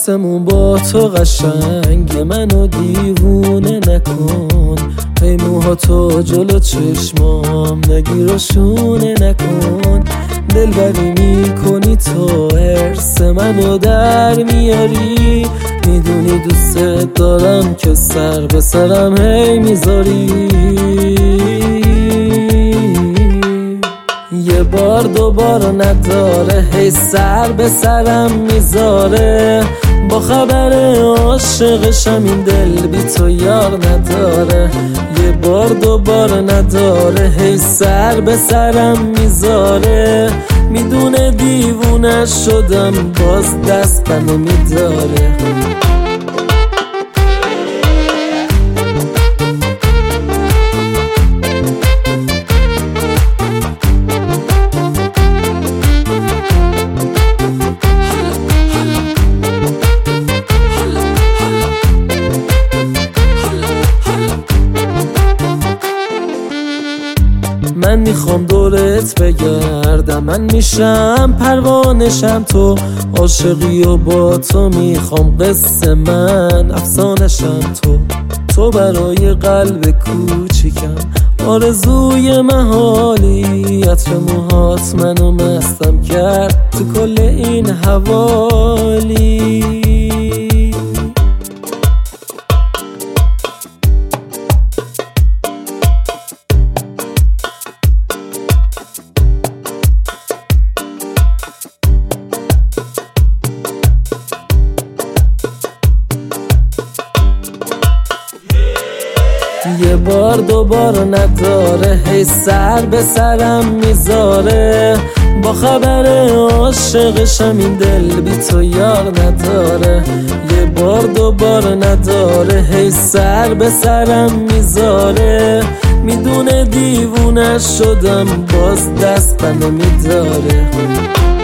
آسمون با تو قشنگ، منو دیوونه نکن. پیموها تو جلو چشمام نگیر و شونه نکن. دلبری میکنی تو حرص منو در میاری، میدونی دوست دارم که سر به سرم هی میذاری. یه بار دوباره نداره، هی سر به سرم میذاره. با خبر عاشقشم این دل بی تو یار نداره. یه بار دوباره نداره، هی سر به سرم میذاره. میدونه دیوونه شدم، باز دست منو میداره. من میخوام دورت بگردم، من میشم پروانشم، تو عاشقی و با تو میخوام قصه من افسانشم. تو برای قلب کوچیکم آرزوی محالی. عطر موهات منو مستم کرد تو کل این حوالی. یه بار دوباره نداره، هی سر به سرم میذاره. با خبر عاشقشم این دل بی تو یار نداره. یه بار دوباره نداره، هی سر به سرم میذاره. میدونه دیوونه شدم، باز دست منو میداره.